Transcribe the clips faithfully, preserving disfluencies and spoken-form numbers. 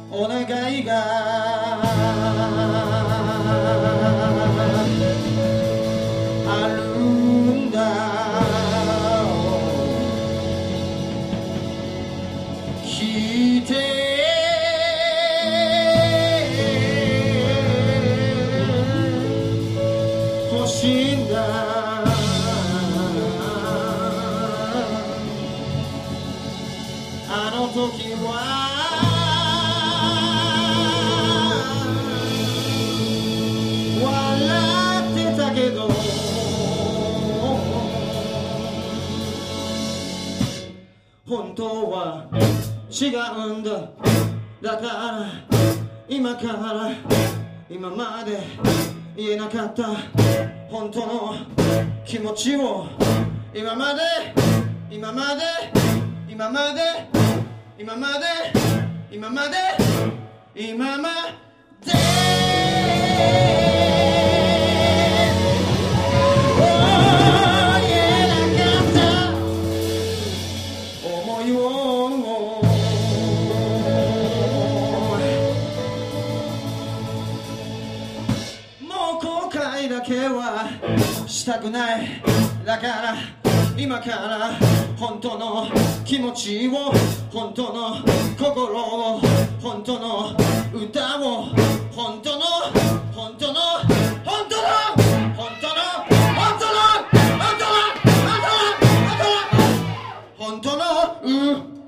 お願いがあるんだ。聞いてほしいんだ。あの時はけど本当は違うんだ。だから今から今まで言えなかった本当の気持ちを今まで今まで今まで今まで今まで今までだけはしたくない。だから今から本当の気持ちを本当の心を本当の歌を本当の本当の本当の本当の本当の本当の本当の歌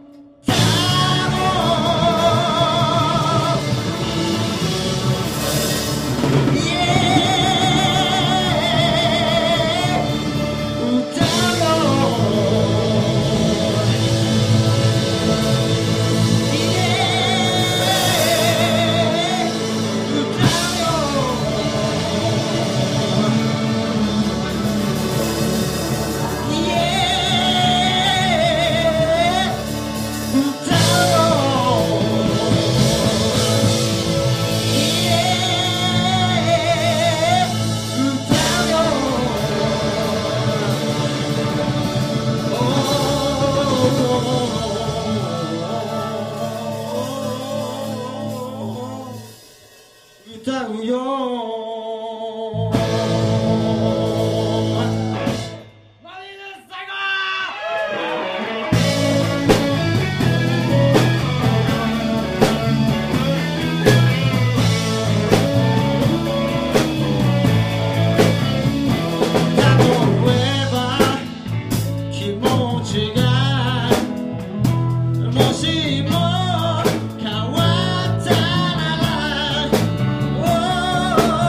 歌うよ。Oh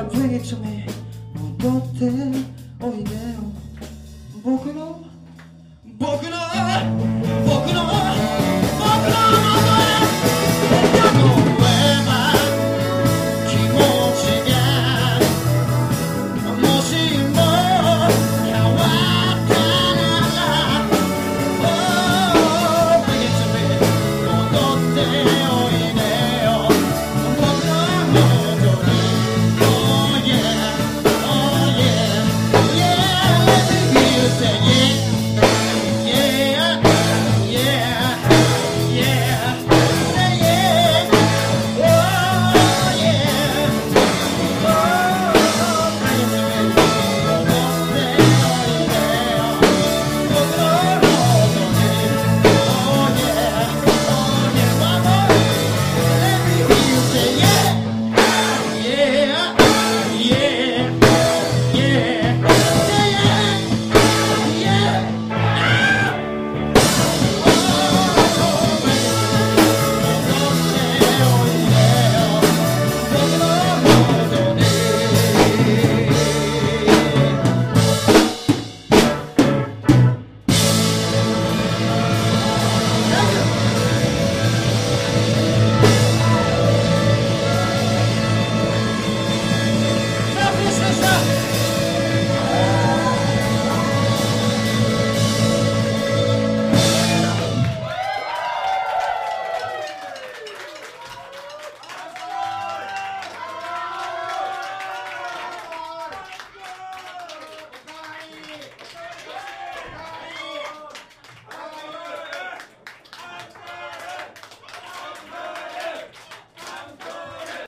Girl bring it to me 戻っておいでよ僕の僕の僕の僕の元へ